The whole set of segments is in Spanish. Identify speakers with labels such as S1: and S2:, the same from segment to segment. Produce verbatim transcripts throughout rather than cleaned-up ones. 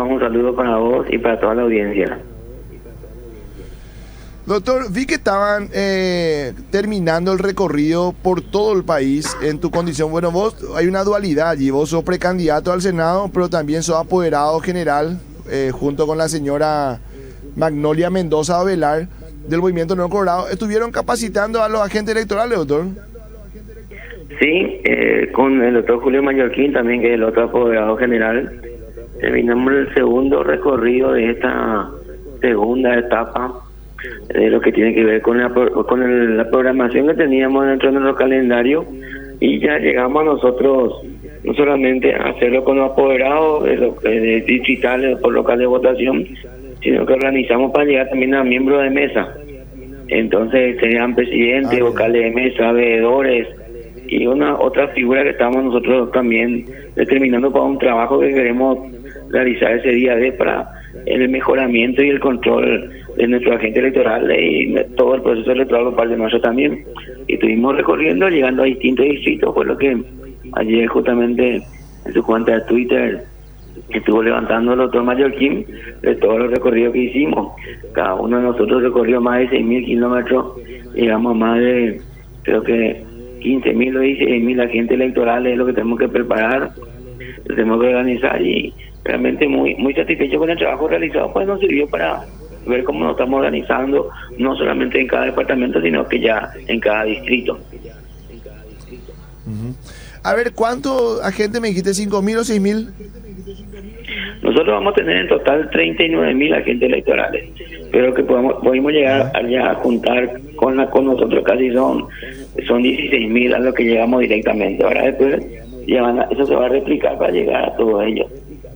S1: Tomás, un saludo para vos y para toda la audiencia.
S2: Doctor, vi que estaban eh, terminando el recorrido por todo el país en tu condición. Bueno, vos hay una dualidad allí. Vos sos precandidato al Senado, pero también sos apoderado general eh, junto con la señora Magnolia Mendoza Avelar del Movimiento No Colorado. ¿Estuvieron capacitando a los agentes electorales, doctor?
S1: Sí, eh, con el doctor Julio Mallorquín también, que es el otro apoderado general. Terminamos el segundo recorrido de esta segunda etapa de lo que tiene que ver con la con el, la programación que teníamos dentro de nuestro calendario, y ya llegamos nosotros no solamente a hacerlo con los apoderados de, lo, de distritales por local de votación, sino que organizamos para llegar también a miembros de mesa. Entonces serían presidentes, ah, vocales de mesa, veedores y una otra figura que estamos nosotros también determinando para un trabajo que queremos realizar ese día de para el mejoramiento y el control de nuestro agente electoral y todo el proceso electoral por parte de nosotros también. Y estuvimos recorriendo, llegando a distintos distritos, fue lo que ayer justamente en su cuenta de Twitter estuvo levantando el doctor Mallorquín de todos los recorridos que hicimos. Cada uno de nosotros recorrió más de seis mil kilómetros, llegamos a más de, creo que quince mil o dieciséis mil agentes electorales, es lo que tenemos que preparar, lo tenemos que organizar, y realmente muy muy satisfecho con el trabajo realizado, pues nos sirvió para ver cómo nos estamos organizando, no solamente en cada departamento, sino que ya en cada distrito.
S2: Uh-huh. A ver, ¿cuántos agentes me dijiste? ¿cinco mil o seis mil?
S1: Nosotros vamos a tener en total treinta y nueve mil agentes electorales, pero que podemos, podemos llegar allá a juntar con la, con nosotros casi son son dieciséis mil a lo que llegamos directamente. Ahora después ya van a, eso se va a replicar para llegar a todos ellos.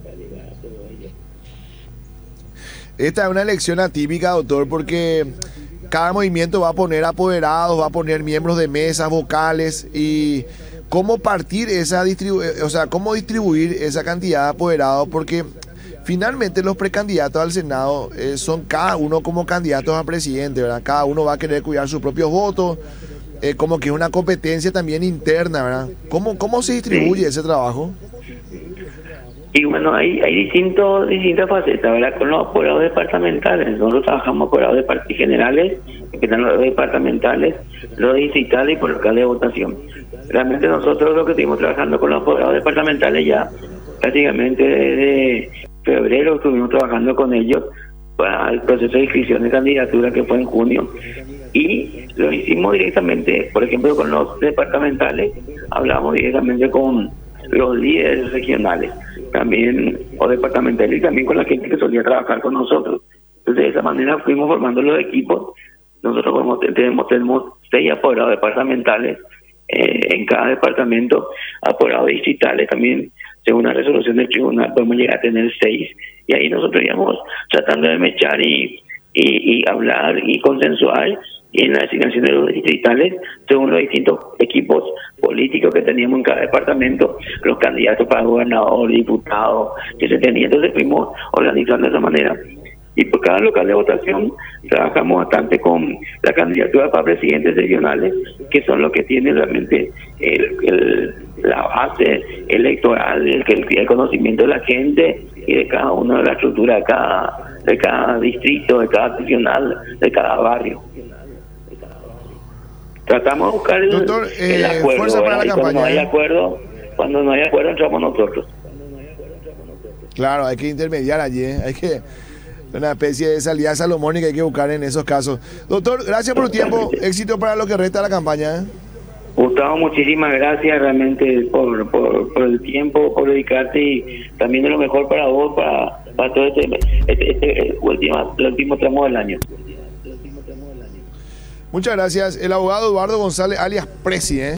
S2: Esta es una elección atípica, doctor, porque cada movimiento va a poner apoderados, va a poner miembros de mesas, vocales, y cómo partir esa distribu o sea, cómo distribuir esa cantidad de apoderados, porque finalmente los precandidatos al Senado eh, son cada uno como candidatos a presidente, ¿verdad? Cada uno va a querer cuidar sus propios votos, eh, como que es una competencia también interna, ¿verdad? ¿Cómo, cómo se distribuye sí. ese trabajo?
S1: Y bueno, hay, hay distintos, distintas facetas, ¿verdad? Con los apoderados departamentales, nosotros trabajamos apoderados de partidos generales, que están los departamentales, los distritales y por local de votación. Realmente nosotros lo que estuvimos trabajando con los apoderados departamentales ya prácticamente desde febrero estuvimos trabajando con ellos para el proceso de inscripción de candidatura que fue en junio, y lo hicimos directamente, por ejemplo, con los departamentales, hablamos directamente con los líderes regionales también o departamentales y también con la gente que solía trabajar con nosotros. Entonces de esa manera fuimos formando los equipos. Nosotros podemos, tenemos, tenemos seis apoderados departamentales eh, en cada departamento, apoderados distritales también, según la resolución del tribunal podemos llegar a tener seis, y ahí nosotros íbamos tratando de mechar y, y, y hablar y consensuar, y en la designación de los distritales, según los distintos equipos políticos que teníamos en cada departamento, los candidatos para gobernador, diputado, que se tenían. Entonces fuimos organizando de esa manera. Y por cada local de votación trabajamos bastante con la candidatura para presidentes regionales, que son los que tienen realmente el, el, la base electoral, el, el, el conocimiento de la gente y de cada una de la estructura de cada, de cada distrito, de cada regional, de cada barrio. Tratamos de buscar el,
S2: Doctor, eh,
S1: el acuerdo,
S2: fuerza para la
S1: y
S2: campaña.
S1: Cuando no hay acuerdo, cuando no hay acuerdo entramos nosotros.
S2: Claro, hay que intermediar allí, ¿eh? Hay que una especie de salida salomónica hay que buscar en esos casos. Doctor, gracias por tu tiempo, éxito para lo que resta de la campaña, ¿eh?
S1: Gustavo, muchísimas gracias realmente por, por, por el tiempo, por dedicarte, y también de lo mejor para vos, para, para todo este, este, este último, el último tramo del año.
S2: Muchas gracias. El abogado Eduardo González, alias Presi, ¿eh?